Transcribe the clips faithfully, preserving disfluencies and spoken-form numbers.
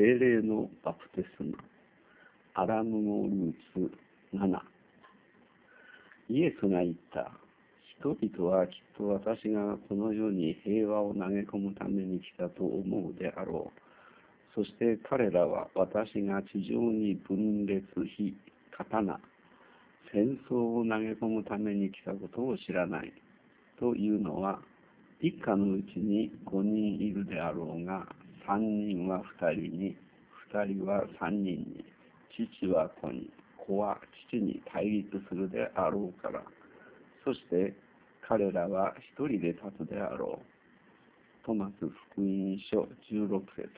聖霊のバプテスマ。アラムのルーツなな。イエスが言った。人々はきっと私がこの世に平和を投げ込むために来たと思うであろう。そして彼らは私が地上に分裂、火、刀、戦争を投げ込むために来たことを知らない。というのは、一家のうちに五人いるであろうが、三人は二人に、二人は三人に、父は子に、子は父に対立するであろうから。そして彼らは一人で立つであろう。トマス福音書じゅうろく節。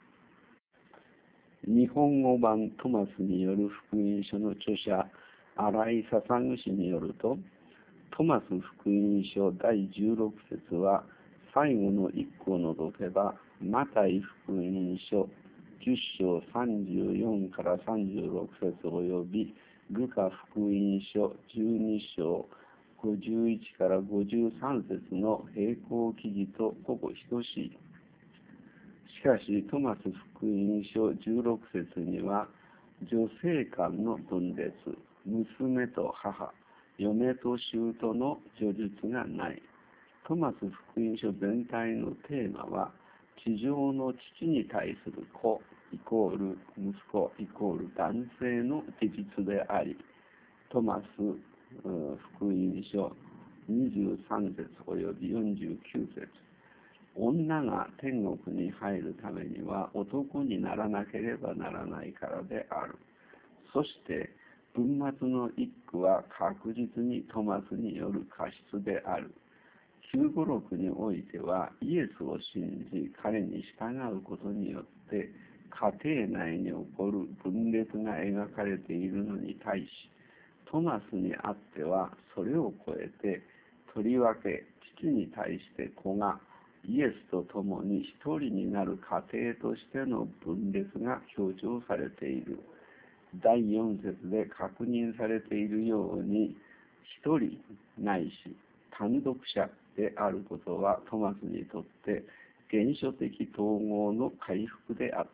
日本語版トマスによる福音書の著者、新井笹具氏によると、トマス福音書だいじゅうろく節は、最後の一句を除けば、マタイ福音書じゅっ章さんじゅうよんからさんじゅうろく節および、ルカ福音書じゅうに章ごじゅういちからごじゅうさん節の並行記事とほぼ等しい。しかし、トマス福音書じゅうろく節には、女性間の分裂、娘と母、嫁と舅の叙述がない。トマス福音書全体のテーマは、地上の父に対する子イコール息子イコール男性の事実であり、トマス福音書にじゅうさん節およびよんじゅうきゅう節、女が天国に入るためには男にならなければならないからである。そして文末の一句は確実にトマスによる過失である。きゅうごろくにおいてはイエスを信じ彼に従うことによって家庭内に起こる分裂が描かれているのに対し、トマスにあってはそれを超えて、とりわけ父に対して子がイエスと共に一人になる過程としての分裂が強調されている。だいよん節で確認されているように、一人ないし単独者であることはトマスにとって原初的統合の回復であった。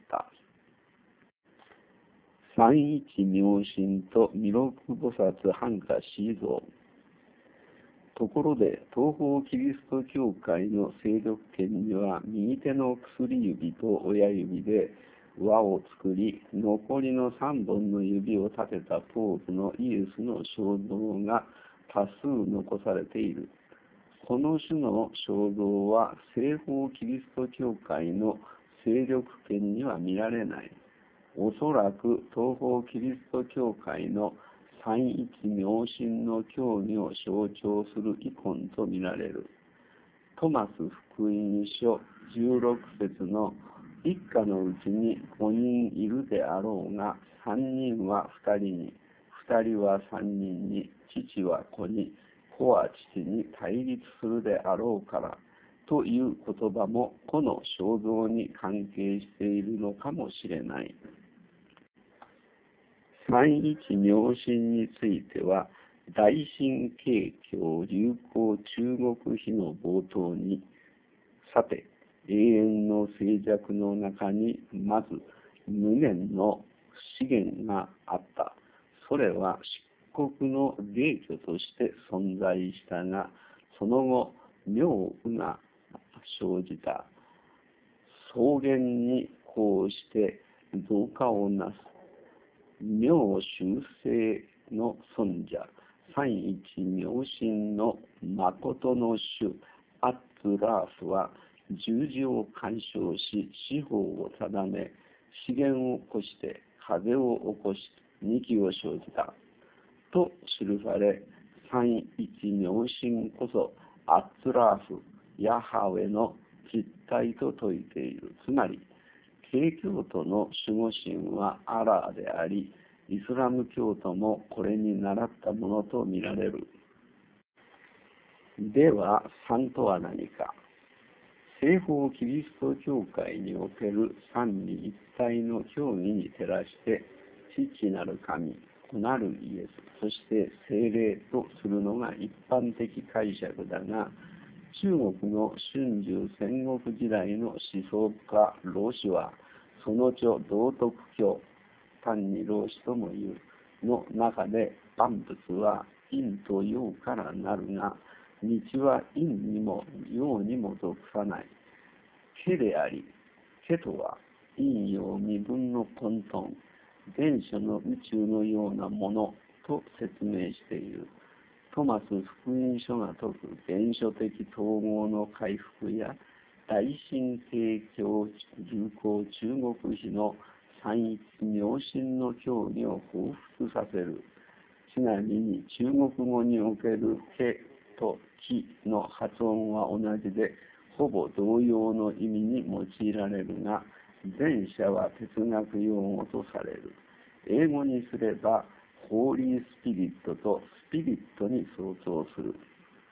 三一妙心と弥勒菩薩半跏思像。ところで、東方キリスト教会の勢力圏には、右手の薬指と親指で輪を作り、残りの三本の指を立てたポーズのイエスの肖像が多数残されている。この種の肖像は、西方キリスト教会の勢力圏には見られない。おそらく東方キリスト教会の三一妙心の教義を象徴するイコンとみられる。トマス福音書じゅうろく節の一家のうちに五人いるであろうが、三人は二人に、二人は三人に、父は子に、子は父に対立するであろうからという言葉もこの肖像に関係しているのかもしれない。三一妙心については、大神経教流行中国史の冒頭に、さて、永遠の静寂の中にまず無限の資源があった。それは漆黒の霊居として存在したが、その後、妙雨が生じた。草原にこうして増加をなす。妙修正の尊者、三一妙心の誠の主、アッツラーフは、十字を干渉し、四方を定め、資源を起こして、風を起こし、二気を生じた。と記され、三一妙心こそ、アッツラーフ、ヤハウェの実体と説いている。つまり、慶教徒の守護神はアラーであり、イスラム教徒もこれに倣ったものとみられる。では、三とは何か。西方キリスト教会における三位一体の教義に照らして、父なる神、子なるイエス、そして聖霊とするのが一般的解釈だが、中国の春秋戦国時代の思想家老子は、 その著道徳経、単に老子とも言うの中で、万物は陰と陽からなるが、道は陰にも陽にも属さない。気であり、気とは陰陽二分の混沌、原初の宇宙のようなものと説明している。トマス福音書が説く原初的統合の回復や大神経教流行中国史の三一妙心の教義を彷彿させる。ちなみに中国語における気と気の発音は同じで、ほぼ同様の意味に用いられるが、前者は哲学用語とされる。英語にすれば、ホーリースピリットとスピリットに相当する。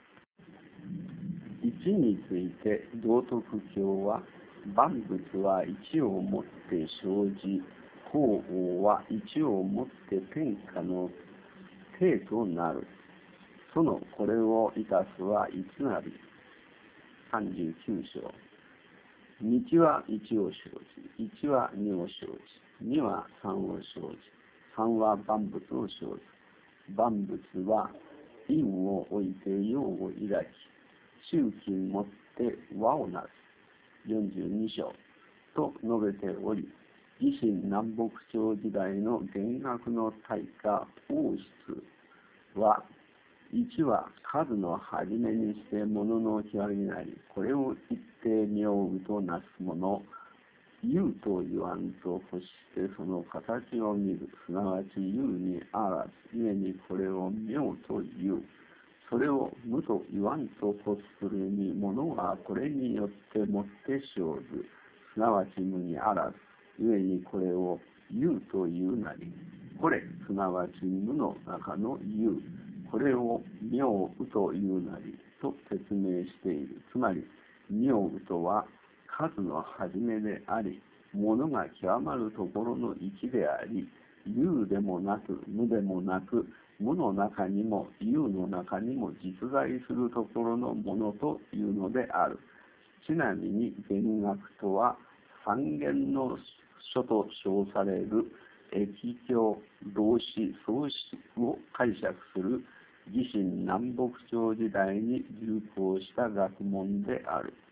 一について道徳経は、万物は一をもって生じ、法王は一をもって天下の体となる。そのこれをいたすはいつなり。さんじゅうきゅう章。道は一を生じ、一は二を生じ、二は三を生じ、三は万物を生じ。万物は陰を置いて陽を抱き、周期もって和をなす。よんじゅうに章と述べており、維新南北朝時代の弦楽の大家王室は、一は数の始めにして物の極みなり、これを一定妙具となすもの、有と言わんと欲してその形を見る、すなわち有にあらず、故にこれを妙と言う。それを無と言わんと欲するに、物はこれによってもって生ず、すなわち無にあらず、故にこれを有と言うなり。これ、すなわち無の中の有。これを妙具というなりと説明している。つまり、妙具とは数の始めであり、物が極まるところの一であり、有でもなく無でもなく、無の中にも有の中にも実在するところのものというのである。ちなみに弦楽とは三弦の書と称される易経、老子、創始を解釈する維新南北朝時代に流行した学問である。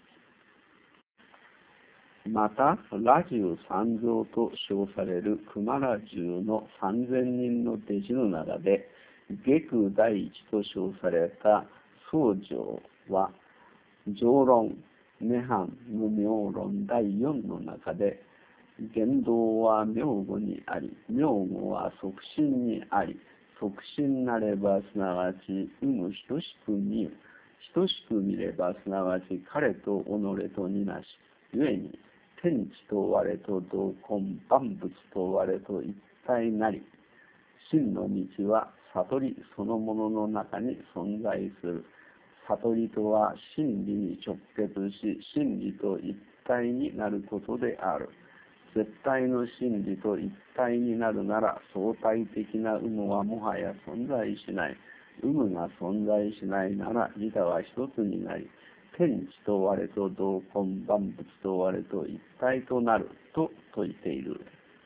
また、羅十三蔵と称される熊羅十の三千人の弟子の中で、下空第一と称された僧正は、常論、涅槃、無明論だいよんの中で、言動は名語にあり、名語は即心にあり、即心なればすなわち有無等しく見る。等しく見ればすなわち彼と己とになし、故に天地と我と同根、万物と我と一体なり。真の道は悟りそのものの中に存在する。悟りとは真理に直結し、真理と一体になることである。絶対の真理と一体になるなら、相対的な有無はもはや存在しない。有無が存在しないなら、自他は一つになり、天地と我と同根、万物と我と一体となると説いている。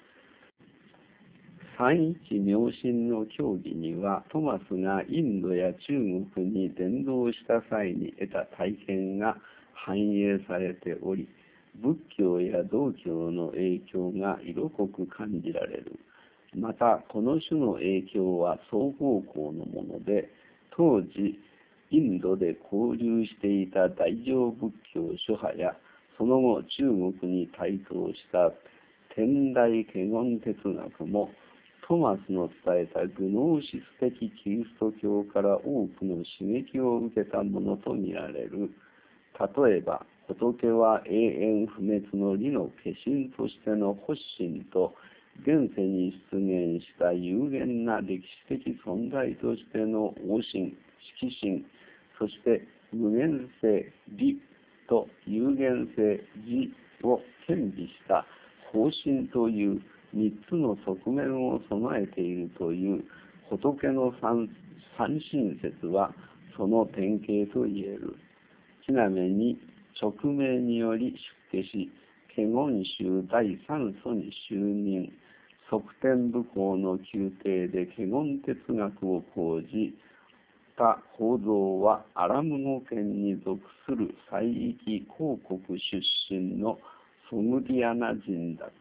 三一妙心の教義には、トマスがインドや中国に伝道した際に得た体験が反映されており、仏教や道教の影響が色濃く感じられる。また、この種の影響は双方向のもので、当時、インドで交流していた大乗仏教諸派や、その後中国に台頭した天台華厳哲学も、トマスの伝えたグノーシス的キリスト教から多くの刺激を受けたものとみられる。例えば、仏は永遠不滅の理の化身としての発心と、現世に出現した有限な歴史的存在としての王心、色心、そして無限性理と有限性智を顕示した方針という三つの側面を備えているという仏の三神説はその典型と言える。ちなみに直命により出家し、 華厳宗第三祖に就任、側天武功の宮廷で華厳哲学を講じた法蔵はアラム語圏に属する西域公国出身のソムリアナ人だった。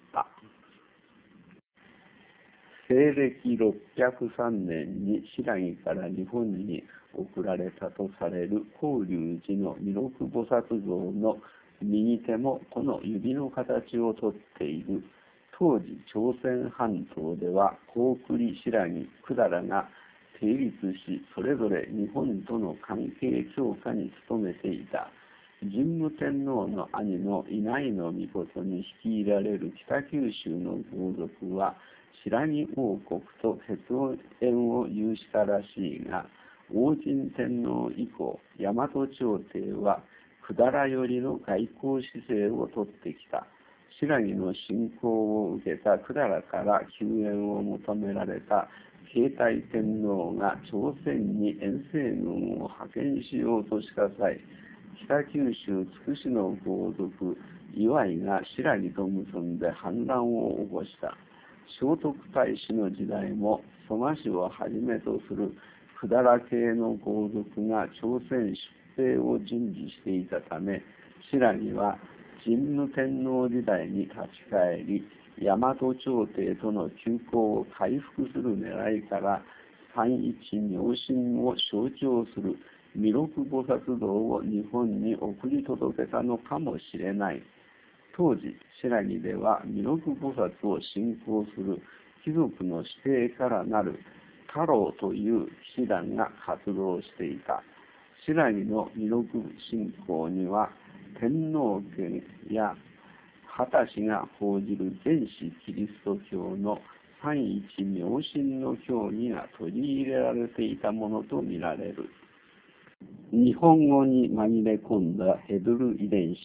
西暦ろっぴゃくさんねんに新羅から日本に送られたとされる法隆寺の弥勒菩薩像の右手もこの指の形をとっている。当時朝鮮半島では高句麗、新羅、百済が成立し、それぞれ日本との関係強化に努めていた。神武天皇の兄の稲荷の命に率いられる北九州の豪族は新羅王国と血縁を有したらしいが、応神天皇以降、大和朝廷は百済寄りの外交姿勢をとってきた。新羅の侵攻を受けた百済から救援を求められた慶太天皇が朝鮮に遠征軍を派遣しようとした際、北九州筑紫の豪族磐井が新羅と結んで反乱を起こした。聖徳太子の時代も蘇我氏をはじめとする百済系の豪族が朝鮮出兵を準備していたため、新羅は神武天皇時代に立ち返り、大和朝廷との旧交を回復する狙いから三一妙心を象徴する弥勒菩薩像を日本に送り届けたのかもしれない。当時、新羅では弥勒菩薩を信仰する貴族の指定からなる家老という騎士団が活動していた。新羅の弥勒信仰には天皇家や秦氏が報じる原始キリスト教の三一妙心の教義が取り入れられていたものとみられる。日本語に紛れ込んだヘブル遺伝子。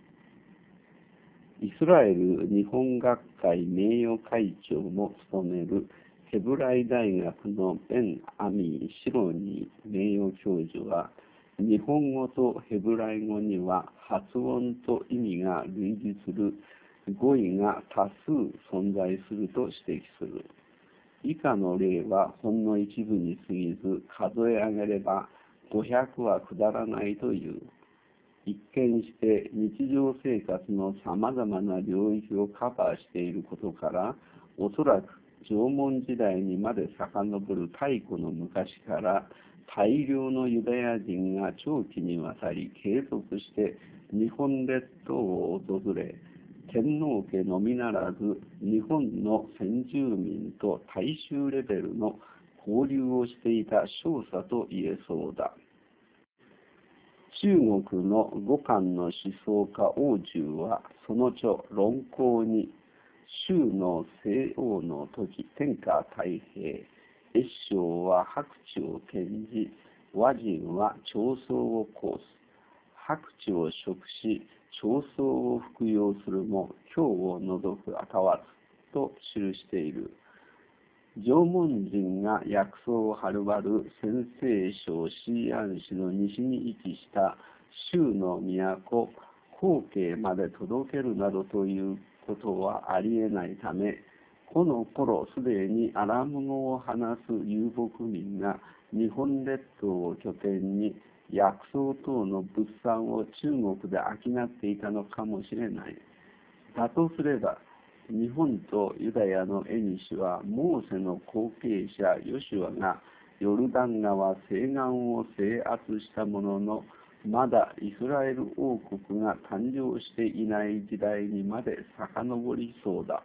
イスラエル日本学会名誉会長も務めるヘブライ大学のベン・アミー・シロニー名誉教授は、日本語とヘブライ語には発音と意味が類似する語彙が多数存在すると指摘する。以下の例はほんの一部に過ぎず、数え上げればごひゃくは下らないという。一見して日常生活のさまざまな領域をカバーしていることから、おそらく縄文時代にまで遡る太古の昔から大量のユダヤ人が長期にわたり継続して日本列島を訪れ、天皇家のみならず日本の先住民と大衆レベルの交流をしていた少佐と言えそうだ。中国の五漢の思想家王仲はその著論考に、周の西欧の時天下太平、越章は白地を献じ、和人は長僧を講す。白地を食し、長僧を服用するも、経を除くあたわずと記している。縄文人が薬草をはるばる陝西省西安市の西に位置した周の都、皇家まで届けるなどということはありえないため、この頃すでにアラム語を話す遊牧民が日本列島を拠点に薬草等の物産を中国で商っていたのかもしれない。だとすれば、日本とユダヤの縁はモーセの後継者ヨシュアがヨルダン川西岸を制圧したものの、まだイスラエル王国が誕生していない時代にまで遡りそうだ。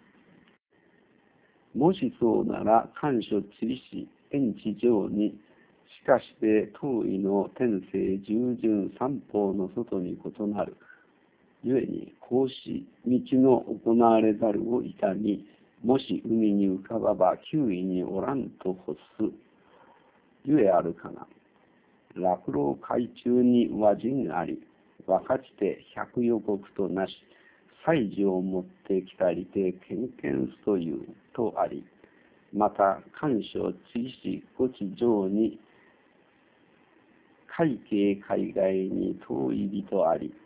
もしそうなら、漢書地理史延地上に、しかして当位の天聖従順三法の外に異なる。故に、孔子道の行われざるを痛み、もし海に浮かばば九位におらんと欲す。ゆえあるかな。落老海中に和人あり、分かちて百予告となし、祭事を持ってきたりて献献すというとあり、また漢書地理史五地上に、海景海外に遠い人あり、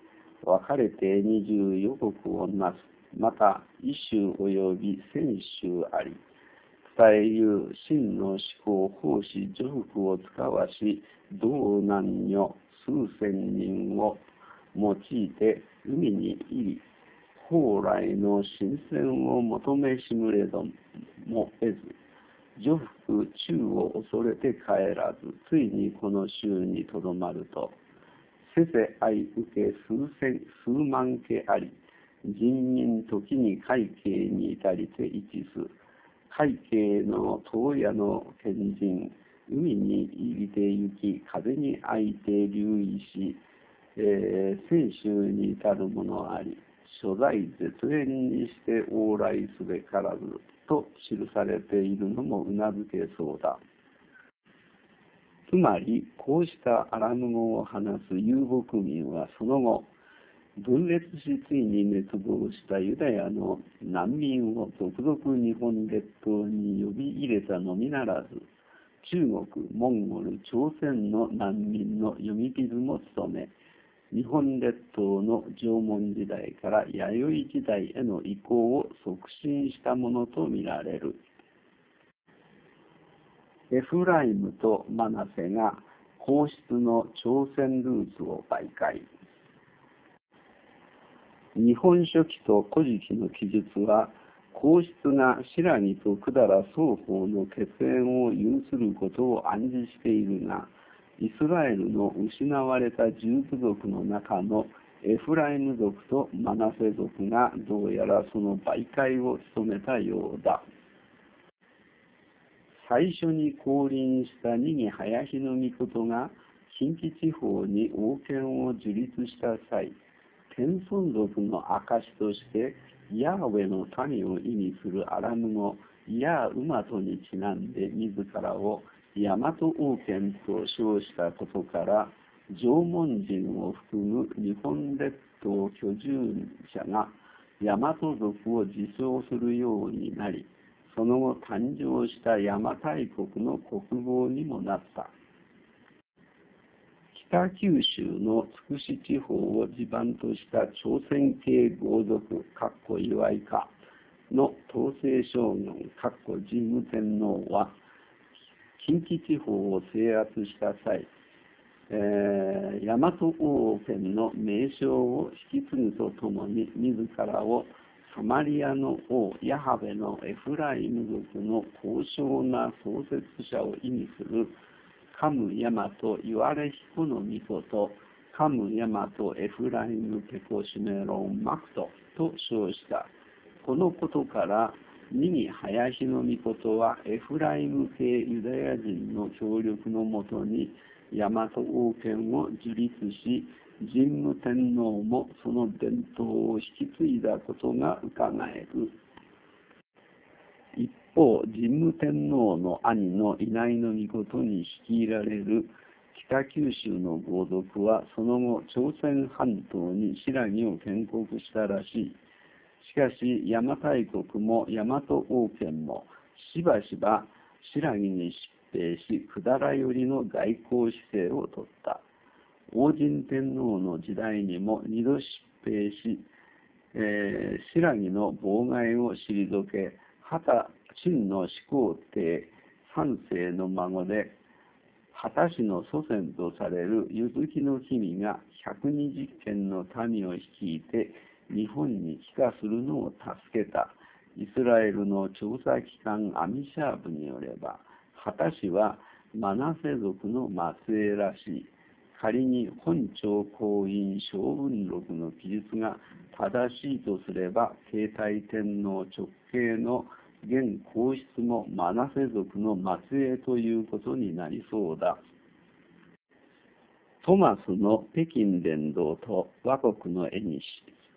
分かれて二十余国をなす。また、一州及び千州あり。伝えゆ真の思考、奉仕、助福を使わし、道南女数千人を用いて海に入り、蓬莱の新鮮を求めしむれども得ず、徐福中を恐れて帰らず、ついにこの州にとどまると、せせ愛受け数千、数万家あり、人民時に海景に至りて一す。海景の東野の賢人、海に入りて行き、風にあいて流異し、えー、泉州に至るものあり、所在絶縁にして往来すべからずと記されているのもうなずけそうだ。つまり、こうしたアラム語を話す遊牧民はその後、分裂しついに滅亡したユダヤの難民を続々日本列島に呼び入れたのみならず、中国、モンゴル、朝鮮の難民の読み傷も務め、日本列島の縄文時代から弥生時代への移行を促進したものとみられる。エフライムとマナセが皇室の朝鮮ルーツを媒介。日本書紀と古事記の記述は、皇室が新羅と百済双方の血縁を有することを暗示しているが、イスラエルの失われた十部族の中のエフライム族とマナセ族がどうやらその媒介を務めたようだ。最初に降臨した二木林命が近畿地方に王権を樹立した際、天孫族の証として、ヤーウェの民を意味するアラム語、ヤーウマトにちなんで自らを大和王権と称したことから、縄文人を含む日本列島居住者が大和族を自称するようになり、その後誕生した邪馬台国の国号にもなった。北九州の筑紫地方を地盤とした朝鮮系豪族岩井家の統制将軍神武天皇は、近畿地方を制圧した際、えー、大和王権の名称を引き継ぐとともに、自らをサマリアの王ヤハベのエフライム族の高尚な創設者を意味するカムヤマトイワレヒコのミコとカムヤマトエフライムペコシメロンマクトと称した。このことから二木林のミコトはエフライム系ユダヤ人の協力のもとに大和王権を樹立し、神武天皇もその伝統を引き継いだことがうかがえる。一方、神武天皇の兄の稲井の命に率いられる北九州の豪族は、その後、朝鮮半島に新羅を建国したらしい。しかし、邪馬台国も大和王権も、しばしば新羅に疾病し、百済寄りの外交姿勢をとった。王神天皇の時代にも二度疾病し、えー、新羅の妨害を退け、畑陳の始皇帝三世の孫で、畑氏の祖先とされる柚木の君がひゃくにじゅっけんの民を率いて日本に帰化するのを助けた。イスラエルの調査機関アミシャーブによれば、畑氏はマナセ族の末裔らしい。仮に本朝皇院将軍録の記述が正しいとすれば、継体天皇直系の現皇室もマナセ族の末裔ということになりそうだ。トマスの北京伝道と倭国の絵にし。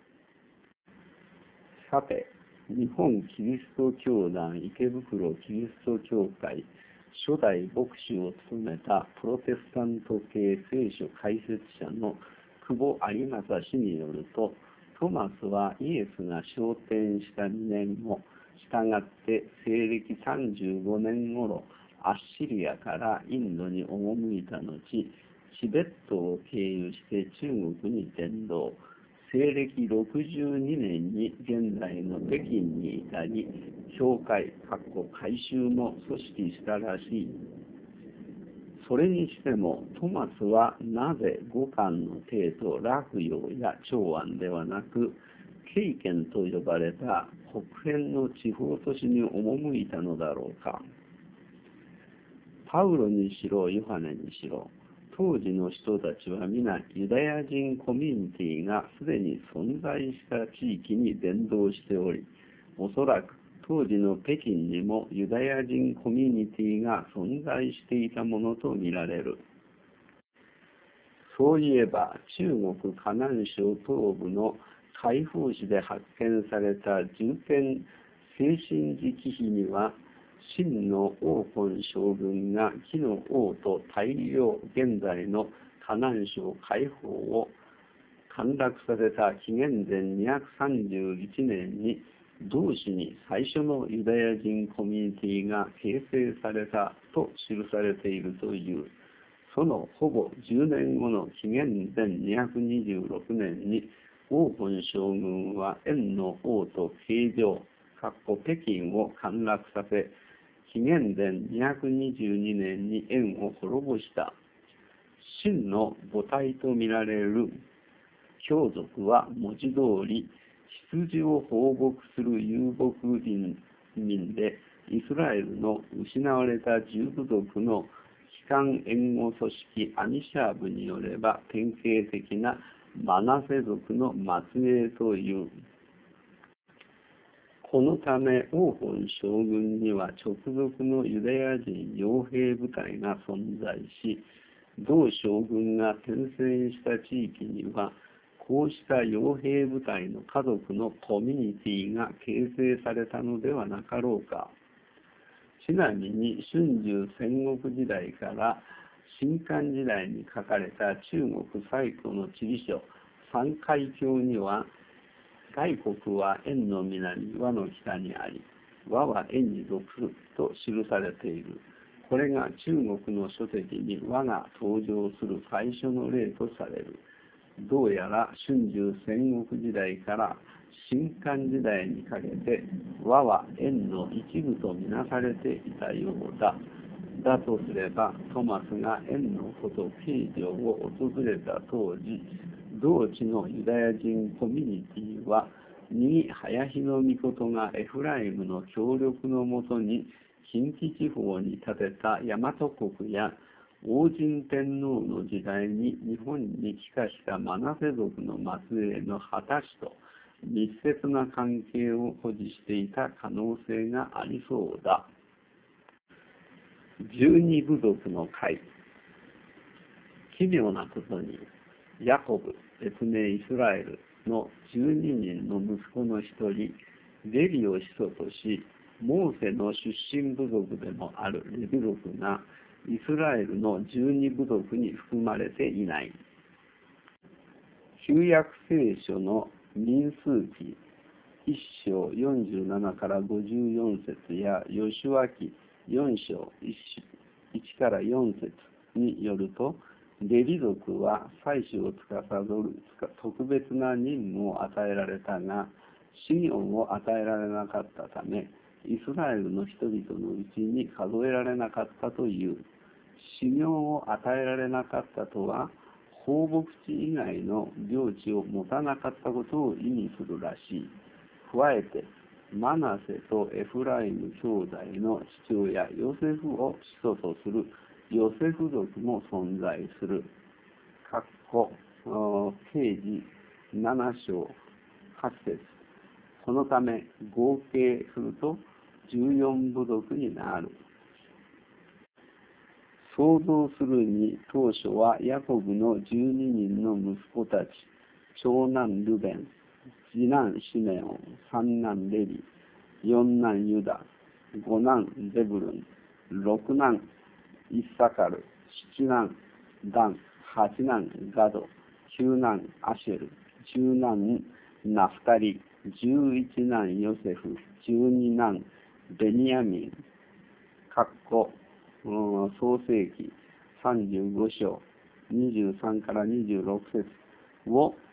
さて、日本キリスト教団池袋キリスト教会初代牧師を務めたプロテスタント系聖書解説者の久保有正氏によると、トマスはイエスが昇天したにねんご、したがって西暦さんじゅうごねん頃、アッシリアからインドに赴いた後、チベットを経由して中国に伝道、 西暦ろくじゅうにねんに現在の北京に至り、教会、改宗も組織したらしい。それにしても、トマスはなぜ五漢の帝都洛陽や長安ではなく、慶県と呼ばれた北辺の地方都市に赴いたのだろうか。パウロにしろ、ヨハネにしろ、当時の人たちは皆ユダヤ人コミュニティがすでに存在した地域に伝道しており、おそらく当時の北京にもユダヤ人コミュニティが存在していたものとみられる。そういえば、中国河南省東部の開封市で発見された重点精神寺記碑には、秦の王根将軍が紀の王と大領現在の河南省開封を陥落させた紀元前にひゃくさんじゅういちねんに同市に最初のユダヤ人コミュニティが形成されたと記されているという。そのほぼじゅうねんごの紀元前にひゃくにじゅうろくねんに王根将軍は燕の王と慶城、北京を陥落させ、紀元前にひゃくにじゅうにねんに燕を滅ぼした。秦の母体とみられる羌族は文字通り羊を放牧する遊牧民で、イスラエルの失われた十部族の機関援護組織アニシャーブによれば典型的なマナセ族の末裔という。このため王根将軍には直属のユダヤ人傭兵部隊が存在し、同将軍が転戦した地域にはこうした傭兵部隊の家族のコミュニティが形成されたのではなかろうか。ちなみに春秋戦国時代から新漢時代に書かれた中国最古の地理書三海経には、外国は燕の南、倭の北にあり、倭は燕に属すると記されている。これが中国の書籍に倭が登場する最初の例とされる。どうやら春秋戦国時代から新漢時代にかけて倭は燕の一部とみなされていたようだ。だとすれば、トマスが燕の古都慶城を訪れた当時、同地のユダヤ人コミュニティは、右林の命がエフライムの協力のもとに近畿地方に建てた大和国や王神天皇の時代に日本に帰化したマナセ族の末裔のハタ氏と密接な関係を保持していた可能性がありそうだ。十二部族の会。奇妙なことに、ヤコブ、別名イスラエルのじゅうににんの息子の一人、レビを始祖とし、モーセの出身部族でもあるレビ族が、イスラエルの十二部族に含まれていない。旧約聖書の民数記いっ章よんじゅうななからごじゅうよん節やヨシュア記よん章いちからよん節によると、レビ族は祭司を司る特別な任務を与えられたが、資源を与えられなかったため、イスラエルの人々のうちに数えられなかったという。資源を与えられなかったとは、放牧地以外の領地を持たなかったことを意味するらしい。加えて、マナセとエフライム兄弟の父親ヨセフを始祖とするヨセフ族も存在する。かっこ啓示なな章はち節。そのため合計するとじゅうよん部族になる。想像するに、当初はヤコブのじゅうににんの息子たち、長男ルベン、次男シメオン、三男レビ、四男ユダ、五男ゼブルン、六男イッサカル、七男ダン、八男ガド、九男アシェル、十男ナフタリ、十一男ヨセフ、十二男ベニヤミン、かっこ創世記さんじゅうご章にじゅうさんからにじゅうろく節を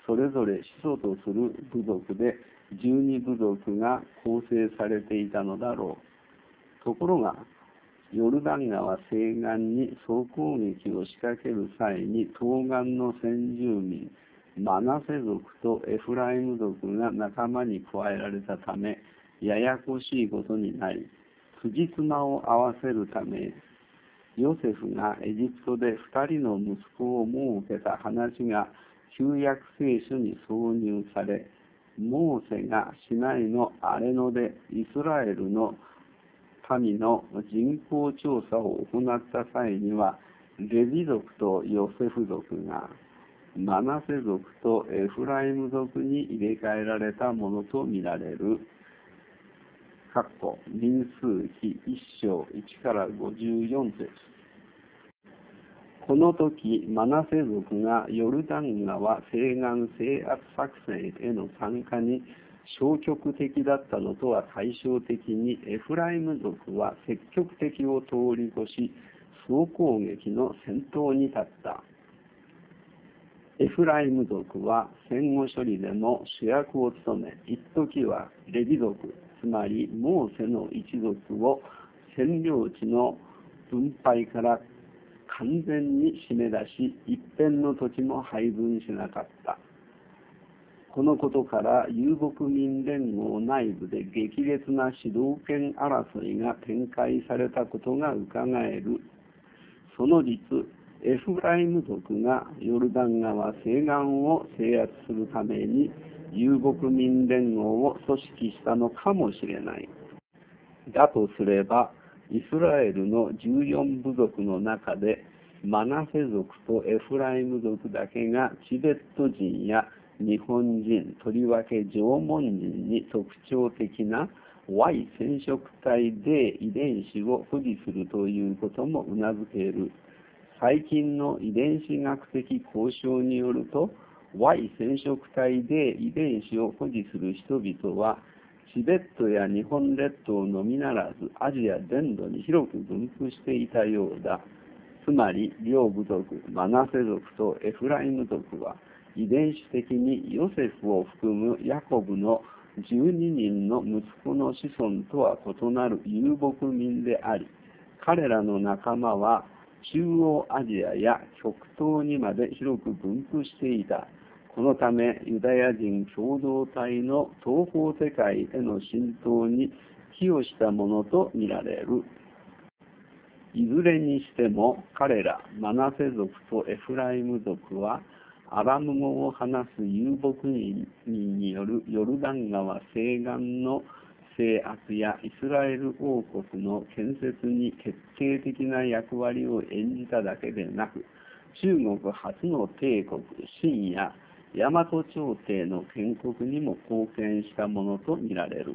それぞれ始祖とする部族でじゅうに部族が構成されていたのだろう。ところが、ヨルダン川西岸に総攻撃を仕掛ける際に、東岸の先住民、マナセ族とエフライム族が仲間に加えられたため、ややこしいことになり、辻褄を合わせるため、ヨセフがエジプトで二人の息子を設けた話が旧約聖書に挿入され、モーセがシナイのアレノでイスラエルの民の人口調査を行った際には、レビ族とヨセフ族がマナセ族とエフライム族に入れ替えられたものとみられる。かっこ民数記いっ章いちからごじゅうよん節。この時、マナセ族がヨルダン川西岸制圧作戦への参加に消極的だったのとは対照的に、エフライム族は積極的を通り越し、総攻撃の先頭に立った。エフライム族は戦後処理でも主役を務め、一時はレビ族、つまりモーセの一族を占領地の分配から完全に締め出し、一辺の土地も配分しなかった。このことから遊牧民連合内部で激烈な主導権争いが展開されたことがうかがえる。その実、エフライム族がヨルダン川西岸を制圧するために遊牧民連合を組織したのかもしれない。だとすれば、イスラエルのじゅうよん部族の中でマナセ族とエフライム族だけがチベット人や日本人、とりわけ縄文人に特徴的な Y 染色体 D 遺伝子を保持するということもうなずける。最近の遺伝子学的交渉によると、Y 染色体 D 遺伝子を保持する人々は、チベットや日本列島のみならずアジア全土に広く分布していたようだ。つまり両部族、マナセ族とエフライム族は遺伝子的にヨセフを含むヤコブのじゅうににんの息子の子孫とは異なる遊牧民であり、彼らの仲間は中央アジアや極東にまで広く分布していた。このため、ユダヤ人共同体の東方世界への浸透に寄与したものとみられる。いずれにしても、彼らマナセ族とエフライム族は、アラム語を話す遊牧民によるヨルダン川西岸の制圧やイスラエル王国の建設に決定的な役割を演じただけでなく、中国初の帝国、秦や大和朝廷の建国にも貢献したものとみられる。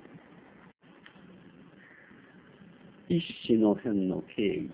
一子の変の経緯。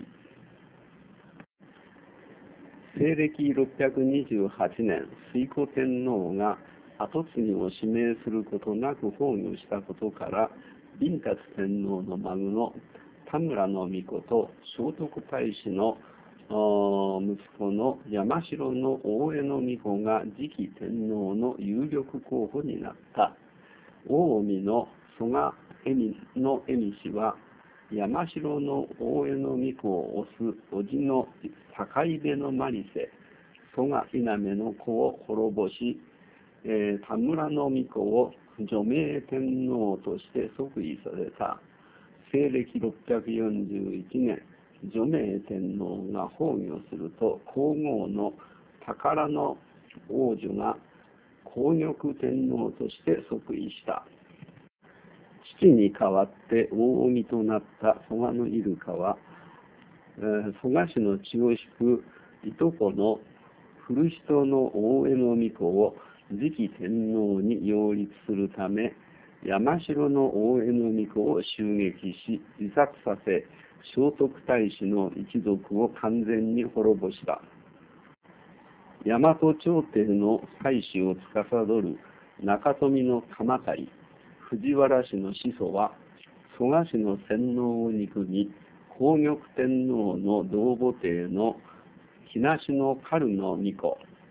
西暦ろっぴゃくにじゅうはちねん、推古天皇が跡継ぎを指名することなく崩御したことから、麟達天皇の孫の田村の皇子と聖徳太子の息子の山城の大江の皇子が次期天皇の有力候補になった。近江の蘇我恵美の恵美氏は、山城の大江の皇子を推す叔父の高出のマリセ、蘇我稲目の子を滅ぼし、えー、田村の皇子を除名天皇として即位された。西暦ろっぴゃくよんじゅういちねん、除名天皇が崩御すると、皇后の宝の王女が皇玉天皇として即位した。父に代わって大臣となった蘇我の入鹿は、えー、蘇我氏の血を引くいとこの古人の大江の皇子を次期天皇に擁立するため、山城の大江の皇子を襲撃し、自殺させ、聖徳太子の一族を完全に滅ぼした。大和朝廷の祭祀を司る中富の鎌足、藤原氏の始祖は、蘇我氏の洗脳を憎み、皇玉天皇の同母弟の木梨の狩の皇子、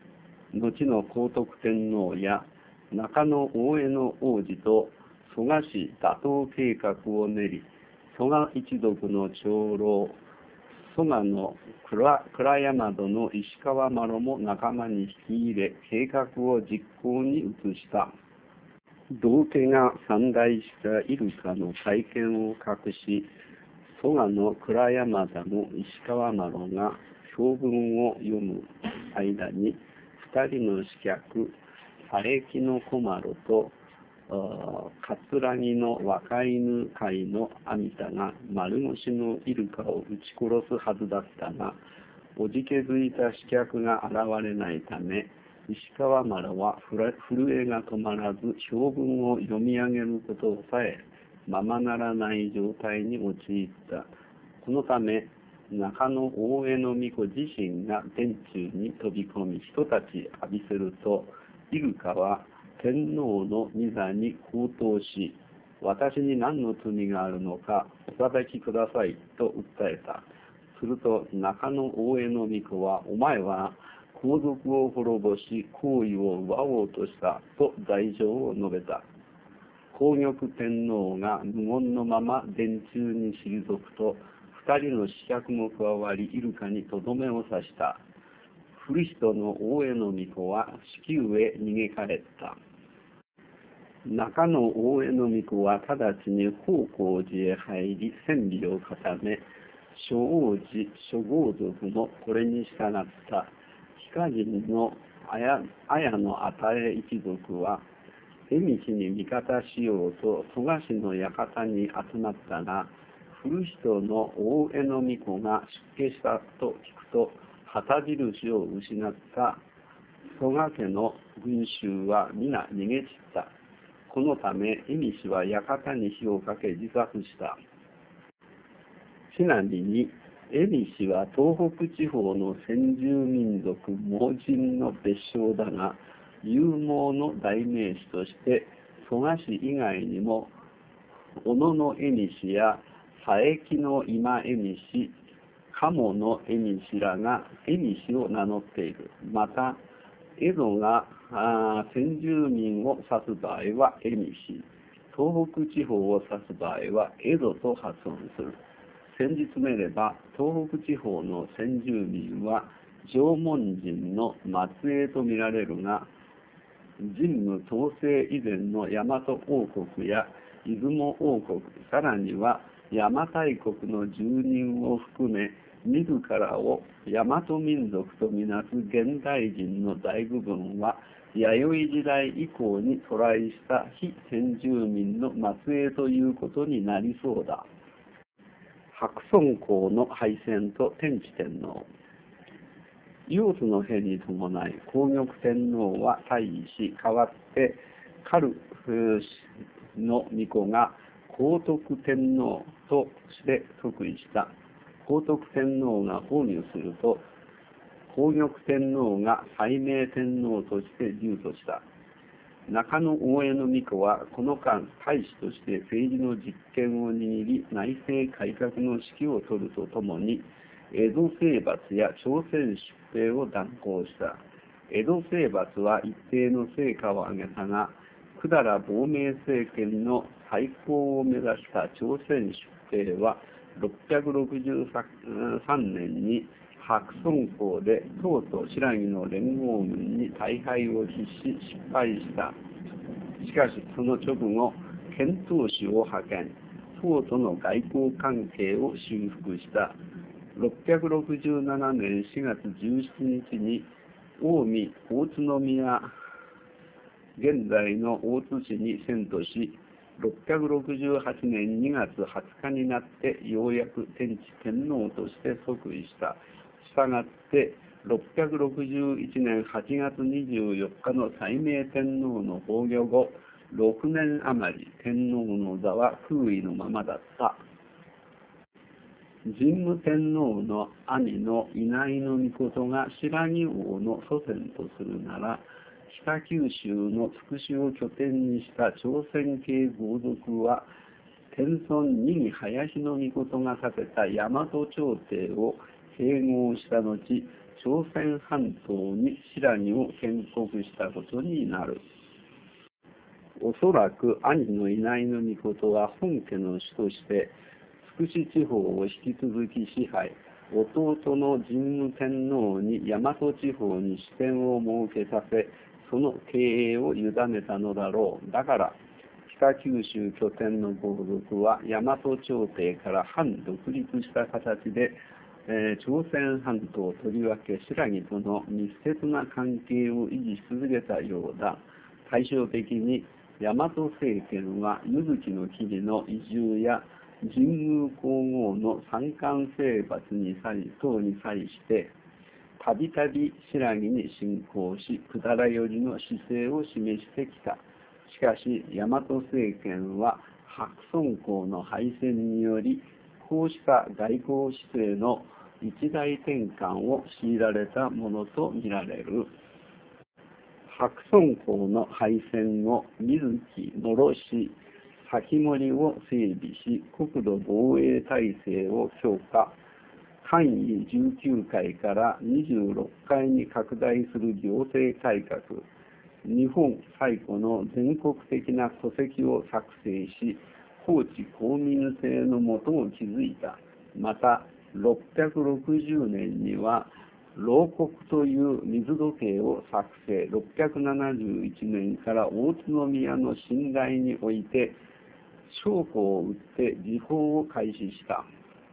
後の皇徳天皇や中野大江の王子と蘇我氏打倒計画を練り、蘇我一族の長老、蘇我の倉倉山戸の石川麻呂も仲間に引き入れ、計画を実行に移した。道家が参拝したイルカの体験を隠し、蘇我の倉山田の石川麻呂が評文を読む間に、二人の刺客、佐伯の小麻呂と葛城の若犬飼の阿弥陀が丸腰のイルカを撃ち殺すはずだったが、おじけづいた刺客が現れないため、石川麻呂は震えが止まらず評文を読み上げることさえままならない状態に陥った。このため中野大江の巫女自身が殿中に飛び込み人たち浴びせると、イルカは天皇の御座に高騰し、私に何の罪があるのかお裁きくださいと訴えた。すると中野大江の巫女は、お前は皇族を滅ぼし皇位を奪おうとしたと罪状を述べた。皇玉天皇が無言のまま殿中に退くと、二人の刺客も加わりイルカにとどめを刺した。古人の大江の巫女は子宮へ逃げ帰った。中野大江の巫女は直ちに宝光寺へ入り千里を固め、諸王子諸豪族もこれに従った。非家人の綾の与一族は縁日に味方しようと蘇我氏の館に集まったが、古人の大江の巫女が出家したと聞くと、旗印を失った蘇我家の群衆は皆逃げ散った。このため恵美氏は館に火をかけ自殺した。ちなみに恵美氏は東北地方の先住民族盲人の別称だが、勇猛の代名詞として蘇我氏以外にも小野の恵美氏や佐伯の今恵美氏、鴨の恵美氏らが恵美氏を名乗っている。また江戸が先住民を指す場合は恵美氏、東北地方を指す場合は江戸と発音する。先日めれば東北地方の先住民は縄文人の末裔とみられるが、神武統制以前の大和王国や出雲王国、さらには邪馬台国の住人を含め自らを大和民族とみなす現代人の大部分は弥生時代以降に渡来した非先住民の末裔ということになりそうだ。白村江の敗戦と天智天皇。幼子の変に伴い皇玉天皇は退位し、代わってカルの巫女が皇徳天皇として即位した。皇徳天皇が崩御すると、皇玉天皇が斉明天皇として従とした。中野大江の巫女はこの間大使として政治の実権を握り、内政改革の指揮を執るとともに江戸征伐や朝鮮出兵を断行した。江戸征伐は一定の成果を上げたが、百済亡命政権の再興を目指した朝鮮出兵はろっぴゃくろくじゅうさんねんに白村江で唐と新羅の連合軍に大敗を喫し失敗した。しかしその直後、遣唐使を派遣、唐との外交関係を修復した。ろっぴゃくろくじゅうななねんしがつじゅうしちにちに近江大津宮、現在の大津市に遷都し、ろっぴゃくろくじゅうはちねんにがつはつかになってようやく天智天皇として即位した。したがってろっぴゃくろくじゅういちねんはちがつにじゅうよっかの斉明天皇の崩御後、ろくねん余り天皇の座は空位のままだった。神武天皇の兄の稲井の命が新羅王の祖先とするなら、北九州の筑紫を拠点にした朝鮮系豪族は、天孫二木林の命が建てた大和朝廷を併合した後、朝鮮半島に新羅を建国したことになる。おそらく兄の稲犬命は本家の主として福祉地方を引き続き支配、弟の神武天皇に大和地方に支店を設けさせ、その経営を委ねたのだろう。だから北九州拠点の豪族は大和朝廷から反独立した形で、えー、朝鮮半島とりわけ新羅との密接な関係を維持し続けたようだ。対照的に大和政権は柚木の木々の移住や神宮皇后の参観征伐に際等に際してたびたび新羅に侵攻し、百済寄りの姿勢を示してきた。しかし大和政権は白村江の敗戦により、こうした外交姿勢の一大転換を強いられたものとみられる。白村江の敗戦後、水木諸氏先森を整備し、国土防衛体制を強化。官位じゅうきゅうかいからにじゅうろっかいに拡大する行政改革。日本最古の全国的な戸籍を作成し、法治公民制のもとを築いた。また、ろっぴゃくろくじゅうねんには、漏刻という水時計を作成。ろっぴゃくななじゅういちねんから大津宮の寝台において、証拠を打って時報を開始した。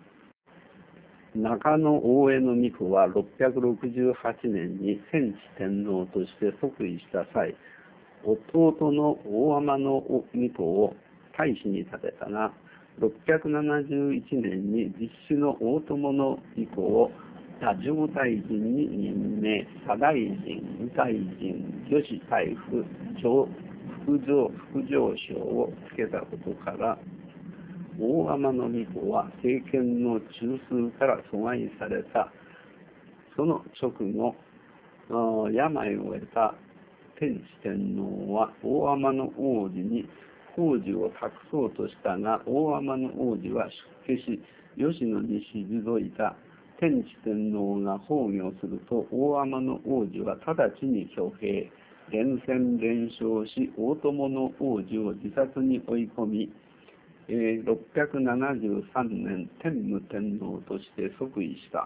中野大江の巫女はろっぴゃくろくじゅうはちねんに天智天皇として即位した際、弟の大天の巫女を大使に立てたが、ろっぴゃくななじゅういちねんに実子の大友の巫女を太政大臣に任命、左大臣、右大臣、御史大夫、副上副上相をつけたことから、大天の巫女は政権の中枢から阻害された。その直後、病を得た天智天皇は大天の王子に工事を託そうとしたが、大天の王子は出家し、吉野に退いた。天智天皇が崩御すると、大天の王子は直ちに挙兵、連戦連勝し、大友の王子を自殺に追い込み、えー、ろっぴゃくななじゅうさんねん、天武天皇として即位した。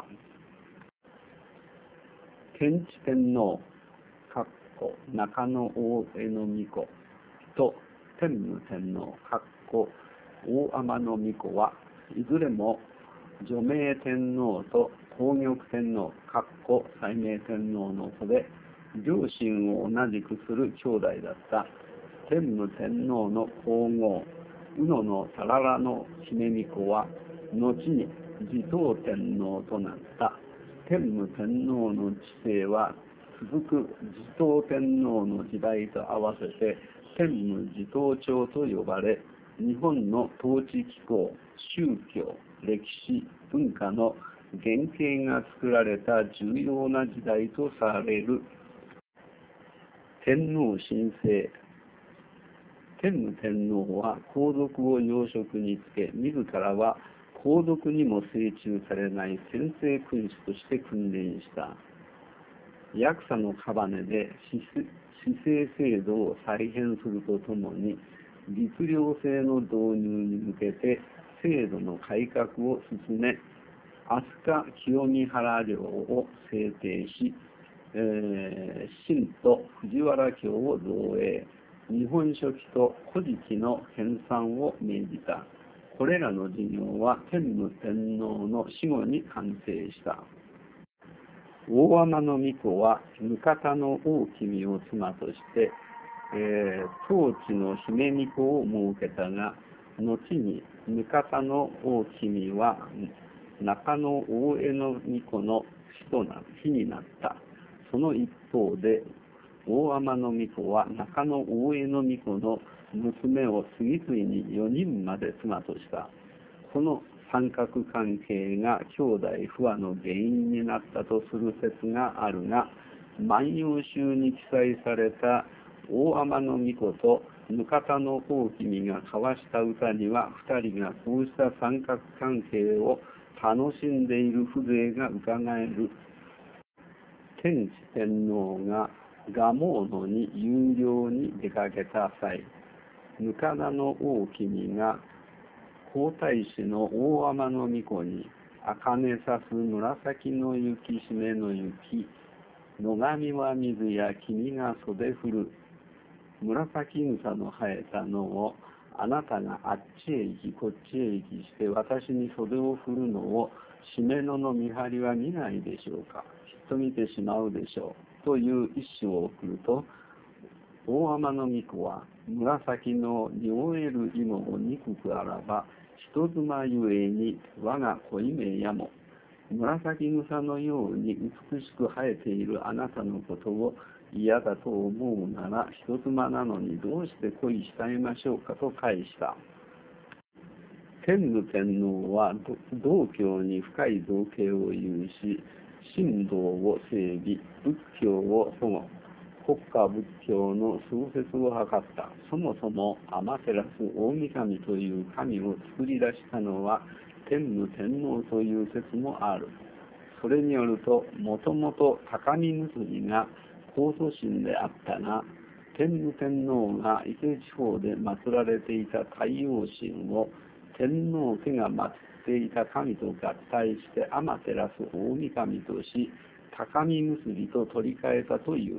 天智天皇、中野大江の巫女と天武天皇、大天の巫女はいずれも除名天皇と皇玉天皇、斉明天皇の子で、両親を同じくする兄弟だった。天武天皇の皇后、宇野の多良良の姫巫女は、後に持統天皇となった。天武天皇の治世は、続く持統天皇の時代と合わせて、天武持統朝と呼ばれ、日本の統治機構、宗教、歴史、文化の原型が作られた重要な時代とされる。天皇親政。天武天皇は皇族を要職につけ、自らは皇族にも精忠されない専制君主として君臨した。役所の束ねで市政制度を再編するとともに、律令制の導入に向けて制度の改革を進め、飛鳥清見原領を制定し、えー、新都藤原京を造営、日本書紀と古事記の編纂を命じた。これらの事業は天武天皇の死後に完成した。大天の巫女は額田の大君を妻として、えー、当地の姫巫女を設けたが、後に額田の大君は中野大江の巫女の死となる日になった。その一方で、大天の巫女は中野大江の巫女の娘を次々によにんまで妻とした。この三角関係が兄弟不和の原因になったとする説があるが、万葉集に記載された大天の巫女と額田の大君が交わした歌には、二人がこうした三角関係を楽しんでいる風情がうかがえる。天智天皇が蒲生に有料に出かけた際、額田の大君が皇太子の大天皇子に、茜さす紫の雪しめの雪、野上は水や君が袖振る、紫草の生えたのを、あなたがあっちへ行きこっちへ行きして私に袖を振るのを、しめのの見張りは見ないでしょうか。きっと見てしまうでしょう。という一首を送ると、大天皇子は、紫の匂える芋を憎くあらば、人妻ゆえに我が恋名やも、紫草のように美しく生えているあなたのことを嫌だと思うなら、人妻なのにどうして恋したいましょうかと返した。天武天皇は道教に深い造形を有し、神道を整備、仏教を保護、国家仏教の創設を図った。そもそも天照大神という神を作り出したのは天武天皇という説もある。それによると、もともと高見結びが高祖神であったが、天武天皇が伊勢地方で祀られていた太陽神を天皇家が祀っていた神と合体して天照大神とし、高見結びと取り替えたという。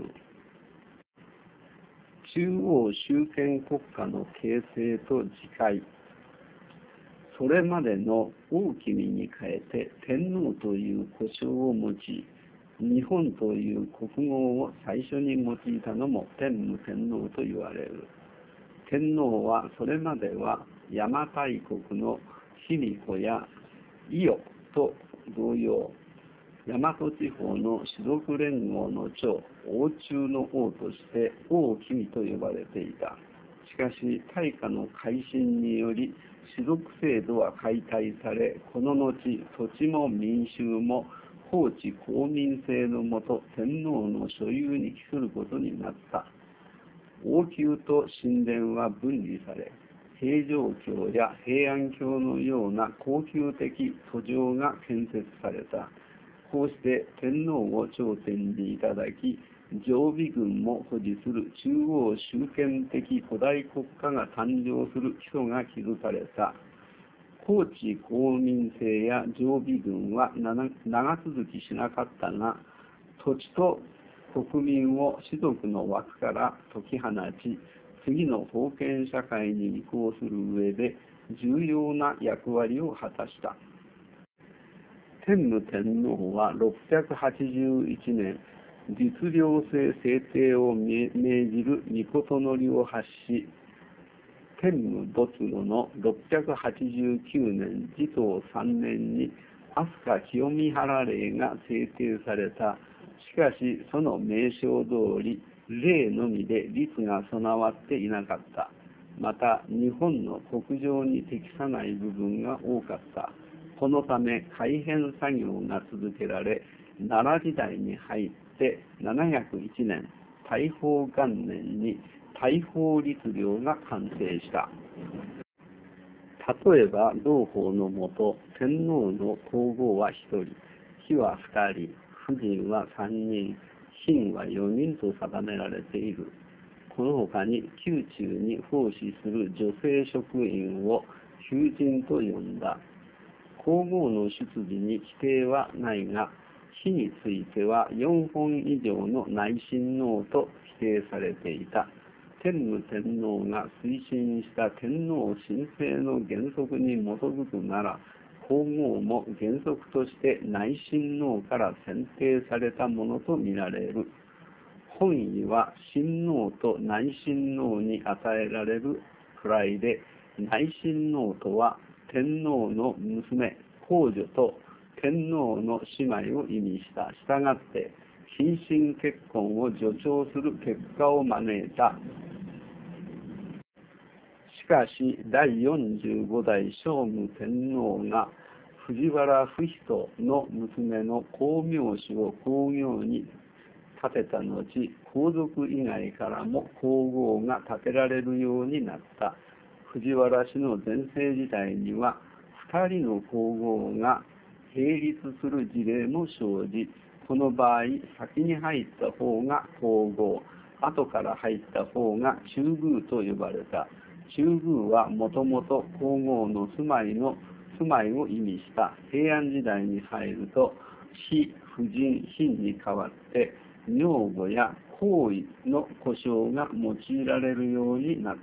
中央集権国家の形成と自戒。それまでの大君に変えて天皇という呼称を用い、日本という国号を最初に用いたのも天武天皇と言われる。天皇はそれまでは邪馬台国の卑弥呼や伊予と同様、大和地方の士族連合の長、王中の王として王君と呼ばれていた。しかし、大化の改新により、士族制度は解体され、この後、土地も民衆も法治公民制のもと、天皇の所有に帰することになった。王宮と神殿は分離され、平城京や平安京のような高級的途上が建設された。こうして天皇を頂点にいただき、常備軍も保持する中央集権的古代国家が誕生する基礎が築かれた。法治公民制や常備軍は長続きしなかったが、土地と国民を士族の枠から解き放ち、次の封建社会に移行する上で重要な役割を果たした。天武天皇はろっぴゃくはちじゅういちねん、律令制制定を命じる詔のりを発し、天武没後のろっぴゃくはちじゅうきゅうねん持統さんねんに飛鳥清見原令が制定された。しかし、その名称通り、令のみで律が備わっていなかった。また、日本の国情に適さない部分が多かった。このため改変作業が続けられ、奈良時代に入ってななひゃくいちねん、大宝元年に大宝律令が完成した。例えば、同法のもと、天皇の皇后はひとり、妃はふたり、夫人はさんにん、臣はよにんと定められている。この他に、宮中に奉仕する女性職員を宮人と呼んだ。皇后の出自に規定はないが、妃についてはよんほん以上の内親王と規定されていた。天武天皇が推進した天皇神聖の原則に基づくなら、皇后も原則として内親王から選定されたものとみられる。本意は親王と内親王に与えられる位で、内親王とは天皇の娘、皇女と天皇の姉妹を意味した。したがって、近親結婚を助長する結果を招いた。しかし、だいよんじゅうごだい聖武天皇が藤原不比の娘の光明氏を皇后に立てた後、皇族以外からも皇后が立てられるようになった。藤原氏の全盛時代には、ふたりの皇后が並立する事例も生じ、この場合、先に入った方が皇后、後から入った方が中宮と呼ばれた。中宮はもともと皇后の住まいの住まいを意味した平安時代に入ると、妃、夫人、賓に代わって、女房や皇位の呼称が用いられるようになった。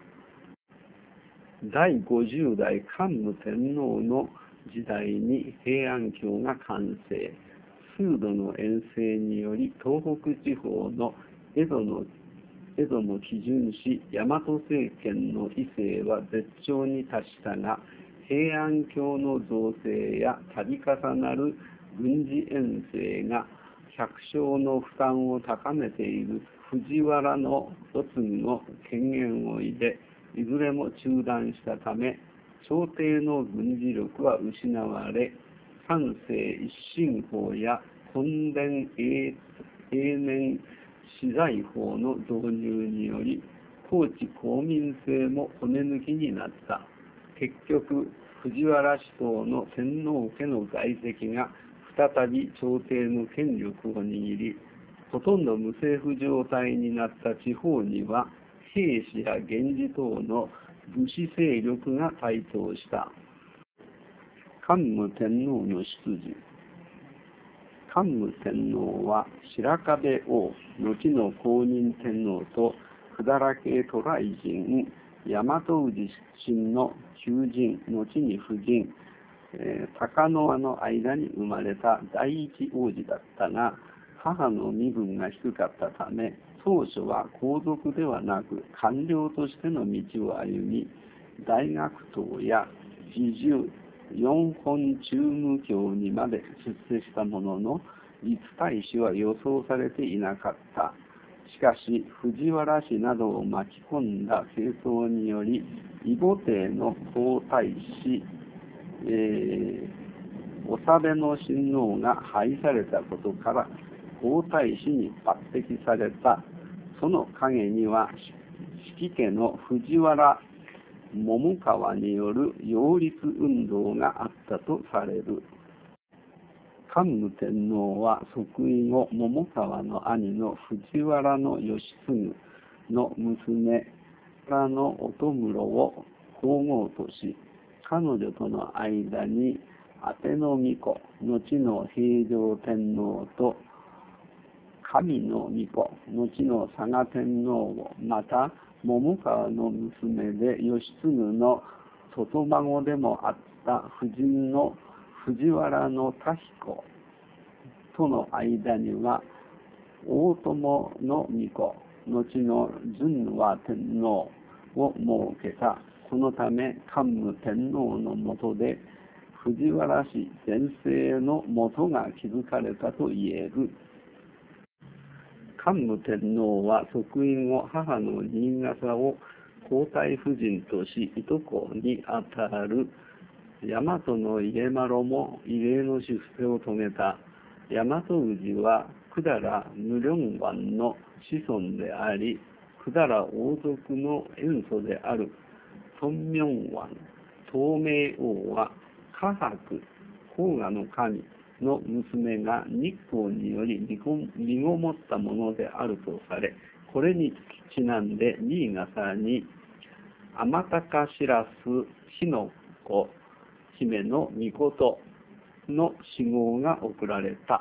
だいごじゅう代桓武天皇の時代に平安京が完成。数度の遠征により東北地方の江戸の江戸の基準し、大和政権の威勢は絶頂に達したが、平安京の造成や度重なる軍事遠征が百姓の負担を高めている藤原の世継ぎの権限を入れ、いずれも中断したため、朝廷の軍事力は失われ、三世一神法や墾田永年資材法の導入により、高知公民制も骨抜きになった。結局、藤原氏等の天皇家の在籍が再び朝廷の権力を握り、ほとんど無政府状態になった地方には、兵士や源氏等の武士勢力が台頭した。桓武天皇の出自。桓武天皇は白壁王、後の公認天皇と百済系渡来人、大和氏出身の旧人、後に夫人、えー、高輪の間に生まれた第一王子だったが、母の身分が低かったため、当初は皇族ではなく官僚としての道を歩み、大学等や侍従、四本中務教にまで出世したものの、実大使は予想されていなかった。しかし、藤原氏などを巻き込んだ政争により、異母帝の皇太子、えー、長部の親王が廃されたことから、皇太子に抜擢された。その陰には、子規家の藤原桃川による擁立運動があったとされる。桓武天皇は即位後、桃川の兄の藤原義継の娘からの音室を皇后とし、彼女との間に当ての巫女、後の平城天皇と神の巫女、後の嵯峨天皇を、また桃川の娘で義継の外孫でもあった夫人の藤原の多彦との間には大友の巫女、後の純和天皇を設けた。このため桓武天皇の下で藤原氏全盛の元が築かれたと言える。桓武天皇は即位後、母の新潟を皇太夫人とし、いとこにあたる大和の家麿も異例の出世を遂げた。大和氏は百済無量湾の子孫であり、百済王族の遠祖である孫明湾、東明王は華伯、黄河の神の娘が日光により身ごもったものであるとされ、これにちなんで新潟に天高しらす日の子姫の御事の死号が贈られた。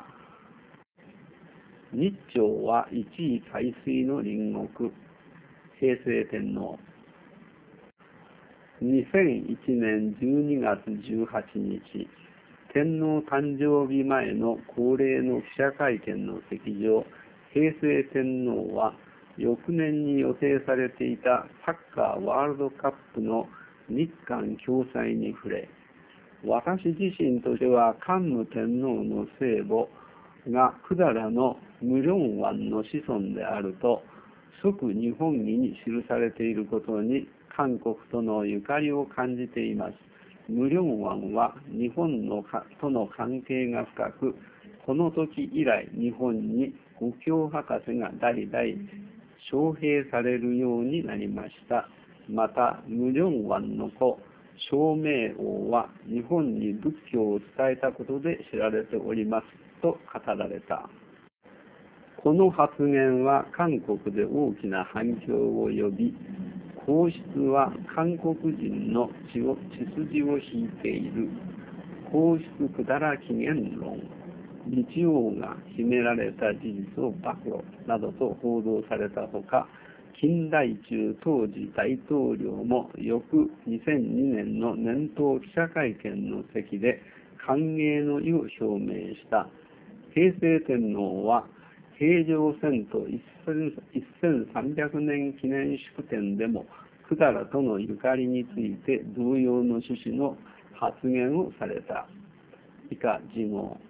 日朝は一位海水の隣国、平成天皇。にせんいちねんじゅうにがつじゅうはちにち、天皇誕生日前の恒例の記者会見の席上、平成天皇は翌年に予定されていたサッカーワールドカップの日韓共催に触れ、私自身としては桓武天皇の生母が百済の無量湾の子孫であると即日本儀に記されていることに韓国とのゆかりを感じています。無量湾は日本のとの関係が深く、この時以来日本に五教博士が代々招聘されるようになりました。また無量湾の子正明王は日本に仏教を伝えたことで知られておりますと語られた。この発言は韓国で大きな反響を呼び、皇室は韓国人の血を血筋を引いている皇室百済起源論、日王が秘められた事実を暴露などと報道されたほか、金大中当時大統領も翌にせんにねんの年頭記者会見の席で歓迎の意を表明した。平成天皇は平城遷都せんさんびゃくねん記念式典でも百済とのゆかりについて同様の趣旨の発言をされた。以下、次号。